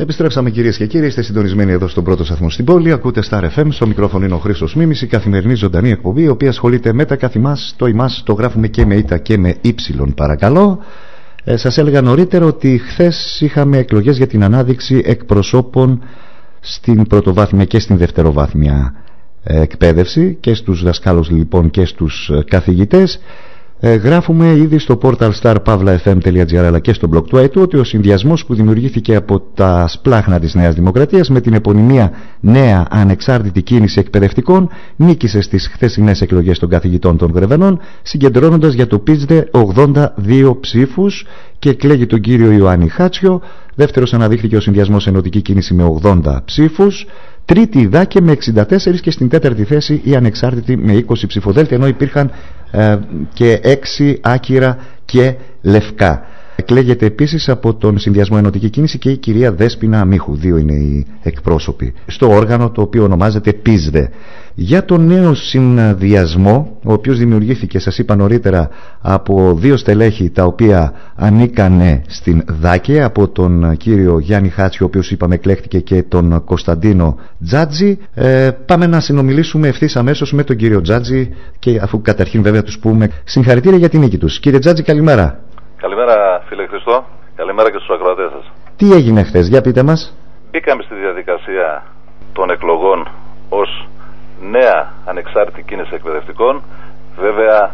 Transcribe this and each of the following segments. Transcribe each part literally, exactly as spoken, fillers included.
Επιστρέψαμε κυρίες και κύριοι, είστε συντονισμένοι εδώ στον πρώτο σταθμό στην πόλη. Ακούτε Star εφ εμ, στο μικρόφωνο είναι ο Χρήστος Μίμης, η καθημερινή ζωντανή εκπομπή, η οποία ασχολείται με τα καθημάς. Το ημάς το γράφουμε και με ήττα και με ύψιλον, παρακαλώ. Ε, σας έλεγα νωρίτερα ότι χθες είχαμε εκλογές για την ανάδειξη εκπροσώπων στην πρωτοβάθμια και στην δευτεροβάθμια ε, εκπαίδευση, και στους δασκάλους λοιπόν και στους ε, καθηγητές. Ε, γράφουμε ήδη στο portal star pavla f m dot gr αλλά και στο blog του ΑΕΤΟΥ ότι ο συνδυασμός που δημιουργήθηκε από τα σπλάχνα της Νέας Δημοκρατίας με την επωνυμία Νέα Ανεξάρτητη Κίνηση Εκπαιδευτικών νίκησε στις χθεσινές εκλογές των καθηγητών των Βρεβενών, συγκεντρώνοντας για το πίζδε ογδόντα δύο ψήφους και εκλέγει τον κύριο Ιωάννη Χάτσιο. Δεύτερος αναδείχθηκε ο συνδυασμός Ενωτική Κίνηση με ογδόντα ψήφους. Τρίτη η ΔΑΚΕ με εξήντα τέσσερα και στην τέταρτη θέση η Ανεξάρτητη με είκοσι ψηφοδέλτια, ενώ υπήρχαν ε, και έξι άκυρα και λευκά. Εκλέγεται επίσης από τον συνδυασμό Ενωτική Κίνηση και η κυρία Δέσποινα Αμίχου. Δύο είναι οι εκπρόσωποι στο όργανο το οποίο ονομάζεται πίζδε. Για τον νέο συνδυασμό, ο οποίος δημιουργήθηκε, σας είπα νωρίτερα, από δύο στελέχη τα οποία ανήκανε στην ΔΑΚΕ, από τον κύριο Γιάννη Χάτσιο, ο οποίος είπαμε εκλέχτηκε, και τον Κωνσταντίνο Τζάτζη. Ε, πάμε να συνομιλήσουμε ευθύς αμέσως με τον κύριο Τζάτζη, και αφού καταρχήν βέβαια τους πούμε συγχαρητήρια για την νίκη τους. Κύριε Τζάτζη, καλημέρα. Καλημέρα φίλε Χριστό, καλημέρα και στους ακροατές σας. Τι έγινε χθες, για πείτε μας. Μπήκαμε στη διαδικασία των εκλογών ως Νέα Ανεξάρτητη Κίνηση Εκπαιδευτικών. Βέβαια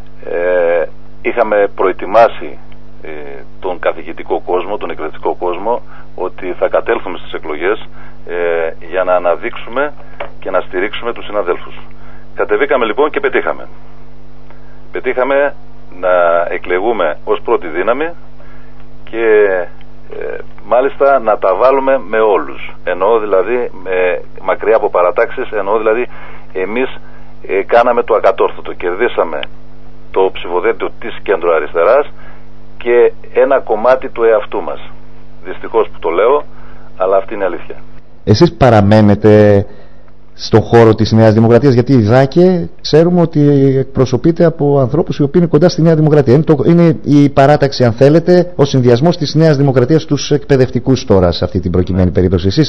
ε, είχαμε προετοιμάσει ε, τον καθηγητικό κόσμο, τον εκπαιδευτικό κόσμο, ότι θα κατέλθουμε στις εκλογές ε, για να αναδείξουμε και να στηρίξουμε τους συναδέλφους. Κατεβήκαμε λοιπόν και πετύχαμε. Πετύχαμε να εκλεγούμε ως πρώτη δύναμη και ε, μάλιστα να τα βάλουμε με όλους, εννοώ δηλαδή με, μακριά από παρατάξεις, εννοώ δηλαδή εμείς ε, κάναμε το ακατόρθωτο, κερδίσαμε το ψηφοδέλτιο της κεντροαριστεράς και ένα κομμάτι του εαυτού μας. Δυστυχώς που το λέω, αλλά αυτή είναι η αλήθεια. Εσείς παραμένετε στον χώρο της Νέας Δημοκρατίας, γιατί η ΔΑΚΕ ξέρουμε ότι εκπροσωπείται από ανθρώπους οι οποίοι είναι κοντά στη Νέα Δημοκρατία. Είναι, το, είναι η παράταξη, αν θέλετε, ο συνδυασμός της Νέας Δημοκρατίας στους εκπαιδευτικούς τώρα, σε αυτή την προκειμένη περίπτωση. Εσείς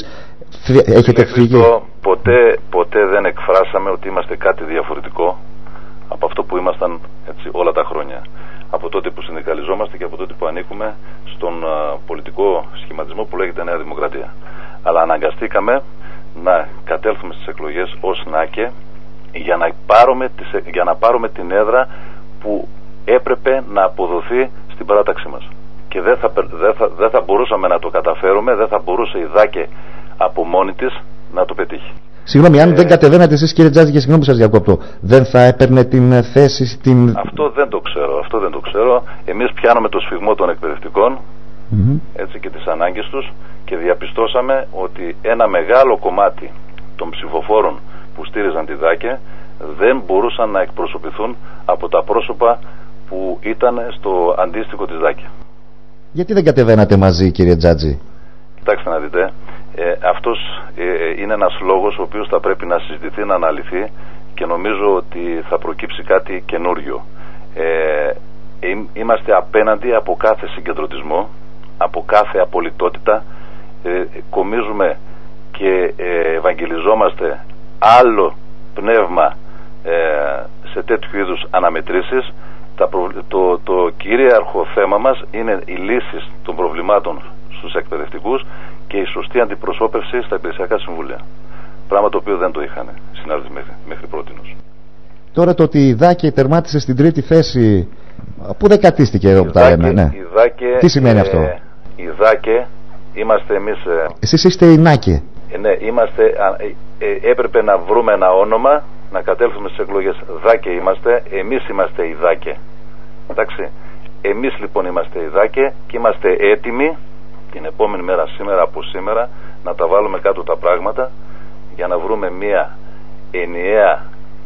έχετε φύγει. Ποτέ, ποτέ δεν εκφράσαμε ότι είμαστε κάτι διαφορετικό από αυτό που ήμασταν έτσι, όλα τα χρόνια. Από τότε που συνδικαλιζόμαστε και από τότε που ανήκουμε στον uh, πολιτικό σχηματισμό που λέγεται Νέα Δημοκρατία. Αλλά αναγκαστήκαμε να κατέλθουμε στις εκλογές ως ΝΑΚΕ για να, πάρουμε τις, για να πάρουμε την έδρα που έπρεπε να αποδοθεί στην παράταξή μας. Και δεν θα, δεν θα, δεν θα μπορούσαμε να το καταφέρουμε, δεν θα μπορούσε η ΔΑΚΕ από μόνη της να το πετύχει. Συγγνώμη, αν ε... δεν κατεβαίνατε εσείς, κύριε Τζάτζη, και συγγνώμη που σας διακόπτω, δεν θα έπαιρνε την θέση την... Αυτό δεν το ξέρω, αυτό δεν το ξέρω. Εμείς πιάνουμε το σφιγμό των εκπαιδευτικών, mm-hmm. έτσι, και τις ανάγκες τους, και διαπιστώσαμε ότι ένα μεγάλο κομμάτι των ψηφοφόρων που στήριζαν τη ΔΑΚΕ δεν μπορούσαν να εκπροσωπηθούν από τα πρόσωπα που ήταν στο αντίστοιχο της ΔΑΚΕ. Γιατί δεν κατεβαίνατε μαζί, κύριε Τζάτζη? Κοιτάξτε να δείτε, ε, αυτός ε, είναι ένας λόγος ο οποίος θα πρέπει να συζητηθεί, να αναλυθεί, και νομίζω ότι θα προκύψει κάτι καινούριο. Ε, είμαστε απέναντι από κάθε συγκεντρωτισμό, από κάθε απολυτότητα, ε, κομίζουμε και ε, ευαγγελιζόμαστε άλλο πνεύμα ε, σε τέτοιου είδους αναμετρήσεις. Τα προ... το, το κυρίαρχο θέμα μας είναι οι λύσεις των προβλημάτων στους εκπαιδευτικούς και η σωστή αντιπροσώπευση στα υπηρεσιακά συμβούλια. Πράγμα το οποίο δεν το είχαν συνάδελφοι μέχρι, μέχρι πρότινος. Τώρα το ότι η ΔΑΚΕ τερμάτισε στην τρίτη θέση, πού δεν κατίστηκε εδώ που τα λέμε, ναι. ΔΑΚΕ, τι σημαίνει ε, αυτό? Η ΔΑΚΕ είμαστε εμείς... Ε, Εσείς είστε η ΝΑΚΕ. Ε, ναι, είμαστε, ε, έπρεπε να βρούμε ένα όνομα, να κατέλθουμε στις εκλογές. ΔΑΚΕ είμαστε, εμείς είμαστε η ΔΑΚΕ. Εντάξει, εμείς λοιπόν είμαστε η ΔΑΚΕ και είμαστε έτοιμοι την επόμενη μέρα, σήμερα από σήμερα, να τα βάλουμε κάτω τα πράγματα για να βρούμε μια ενιαία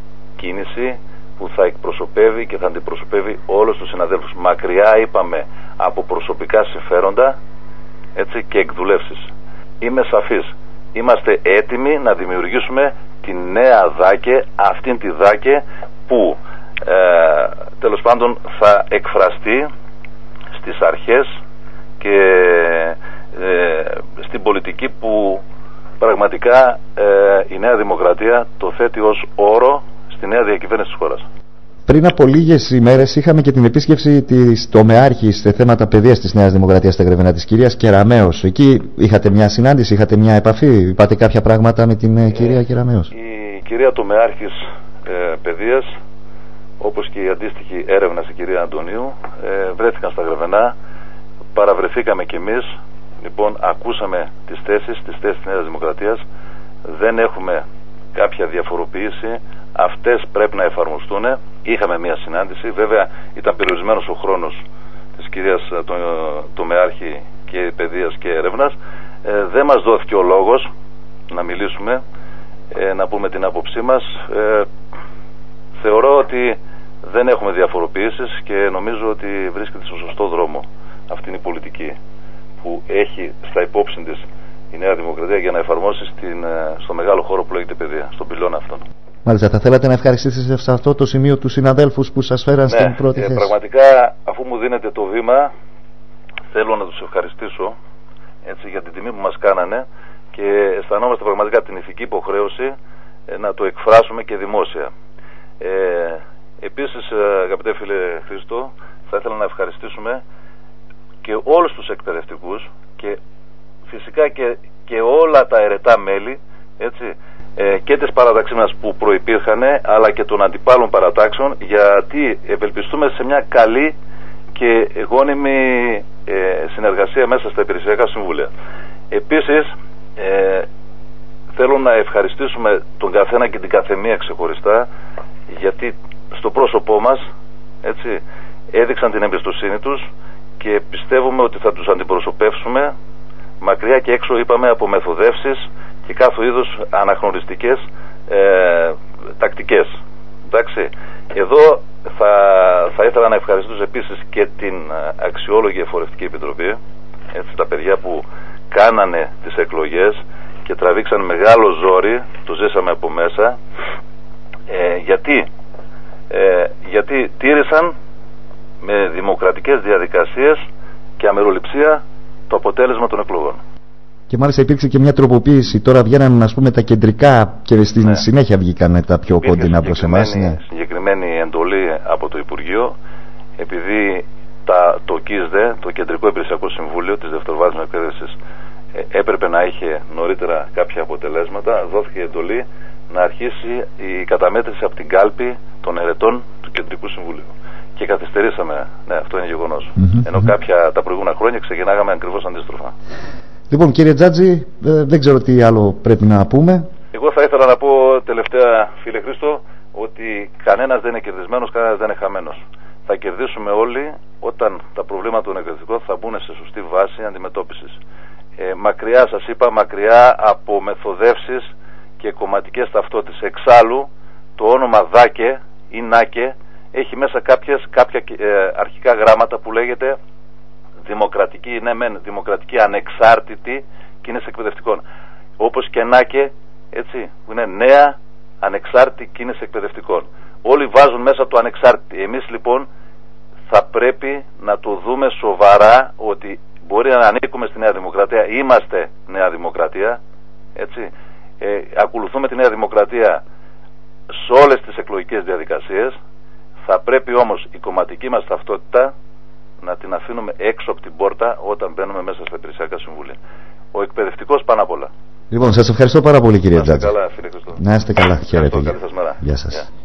κίνηση που θα εκπροσωπεύει και θα αντιπροσωπεύει όλους τους συναδέλφους. Μακριά, είπαμε, από προσωπικά συμφέροντα, έτσι, και εκδουλεύσεις. Είμαι σαφής. Είμαστε έτοιμοι να δημιουργήσουμε τη νέα ΔΑΚΕ, αυτήν τη ΔΑΚΕ που ε, τέλος πάντων θα εκφραστεί στις αρχές και ε, στην πολιτική που πραγματικά ε, η Νέα Δημοκρατία το θέτει ως όρο στη νέα διακυβέρνηση της χώρας. Πριν από λίγες ημέρες είχαμε και την επίσκεψη της τομεάρχης σε θέματα παιδείας της Νέας Δημοκρατίας στα Γρεβενά, της κυρίας Κεραμέως. Εκεί είχατε μια συνάντηση, είχατε μια επαφή, είπατε κάποια πράγματα με την ε, κυρία Κεραμέως? Η κυρία τομεάρχης ε, παιδείας, όπως και η αντίστοιχη έρευνα η κυρία Αντωνίου, ε, βρέθηκαν στα Γρεβενά, παραβρεθήκαμε κι εμείς, λοιπόν ακούσαμε τις θέσεις, τις θέσεις της Νέας Δημοκρατίας, δεν έχουμε κάποια διαφοροποίηση, αυτές πρέπει να εφαρμοστούν. Είχαμε μια συνάντηση, βέβαια ήταν περιορισμένος ο χρόνος της κυρίας το, τομεάρχη και παιδείας και έρευνας, ε, δεν μας δόθηκε ο λόγος να μιλήσουμε, ε, να πούμε την άποψή μας. ε, θεωρώ ότι δεν έχουμε διαφοροποιήσεις και νομίζω ότι βρίσκεται στο σωστό δρόμο. Αυτή είναι η πολιτική που έχει στα υπόψη της η Νέα Δημοκρατία για να εφαρμόσει στην, στο μεγάλο χώρο που λέγεται παιδεία, στον πυλώνα αυτόν. Μάλιστα, θα θέλατε να ευχαριστήσετε σε αυτό το σημείο τους συναδέλφους που σας φέραν ναι, στην πρώτη θέση? Ναι, πραγματικά αφού μου δίνετε το βήμα θέλω να τους ευχαριστήσω, έτσι, για την τιμή που μας κάνανε και αισθανόμαστε πραγματικά την ηθική υποχρέωση ε, να το εκφράσουμε και δημόσια. Ε, επίσης, αγαπητέ φίλε Χρήστο, θα ήθελα να ευχαριστήσουμε και όλους τους εκπαιδευτικούς και φυσικά και, και όλα τα αιρετά μέλη, έτσι, ε, και της παραταξής μας που προϋπήρχαν, αλλά και των αντιπάλων παρατάξεων, γιατί ευελπιστούμε σε μια καλή και γόνιμη ε, συνεργασία μέσα στα υπηρεσιακά συμβούλια. Επίσης, ε, θέλω να ευχαριστήσουμε τον καθένα και την καθεμία ξεχωριστά, γιατί στο πρόσωπό μας, έτσι, έδειξαν την εμπιστοσύνη τους και πιστεύουμε ότι θα τους αντιπροσωπεύσουμε μακριά και έξω, είπαμε, από μεθοδεύσεις και κάθε είδους αναγνωριστικές ε, τακτικές. Εντάξει. Εδώ θα, θα ήθελα να ευχαριστήσω επίσης και την αξιόλογη εφορευτική επιτροπή, έτσι, τα παιδιά που κάνανε τις εκλογές και τραβήξαν μεγάλο ζόρι, το ζήσαμε από μέσα, ε, γιατί, ε, γιατί τήρησαν με δημοκρατικές διαδικασίες και αμεροληψία το αποτέλεσμα των εκλογών. Και μάλιστα υπήρξε και μια τροποποίηση. Τώρα βγαίναν, ας πούμε, τα κεντρικά και στην ναι. συνέχεια βγήκαν τα πιο κοντινά προς εμάς. Ναι. Συγκεκριμένη εντολή από το Υπουργείο, επειδή τα, το ΚΙΣΔΕ, το Κεντρικό Υπηρεσιακό Συμβούλιο της Δευτεροβάθμιας Εκπαίδευσης, ε, έπρεπε να είχε νωρίτερα κάποια αποτελέσματα, δόθηκε εντολή να αρχίσει η καταμέτρηση από την κάλπη των ερετών του Κεντρικού Συμβουλίου. Και καθυστερήσαμε, ναι, αυτό είναι γεγονός. Mm-hmm, Ενώ mm-hmm. κάποια τα προηγούμενα χρόνια ξεκινάγαμε ακριβώς αντίστροφα. Λοιπόν, κύριε Τζάτζη, ε, δεν ξέρω τι άλλο πρέπει να πούμε. Εγώ θα ήθελα να πω τελευταία, φίλε Χρήστο, ότι κανένας δεν είναι κερδισμένος, κανένας δεν είναι χαμένος. Θα κερδίσουμε όλοι όταν τα προβλήματα των εκπαιδευτικών θα μπουν σε σωστή βάση αντιμετώπισης. Ε, μακριά, σας είπα, μακριά από μεθοδεύσεις και κομματικές ταυτότητες. Εξάλλου, το όνομα ΔΑΚΕ ή ΝΑΚΕ έχει μέσα κάποιες, κάποια ε, αρχικά γράμματα που λέγεται δημοκρατική, ναι μεν, δημοκρατική ανεξάρτητη κίνηση εκπαιδευτικών. Όπως και ΝΑΚΕ, έτσι, που είναι νέα ανεξάρτητη κίνηση εκπαιδευτικών. Όλοι βάζουν μέσα το ανεξάρτητη. Εμείς λοιπόν θα πρέπει να το δούμε σοβαρά, ότι μπορεί να ανήκουμε στη Νέα Δημοκρατία, είμαστε Νέα Δημοκρατία, έτσι, ε, ακολουθούμε τη Νέα Δημοκρατία σε όλες τις εκλογικές διαδικασίες. Θα πρέπει όμως η κομματική μας ταυτότητα να την αφήνουμε έξω από την πόρτα όταν μπαίνουμε μέσα στα υπηρεσιακά συμβούλια. Ο εκπαιδευτικός πάνω απ' όλα. Λοιπόν, σας ευχαριστώ πάρα πολύ, κύριε Τζάτζη. Να είστε καλά, φίλε Χριστό. Να είστε καλά, χαίρετε. Καλή σας μέρα. Γεια σας. Γεια.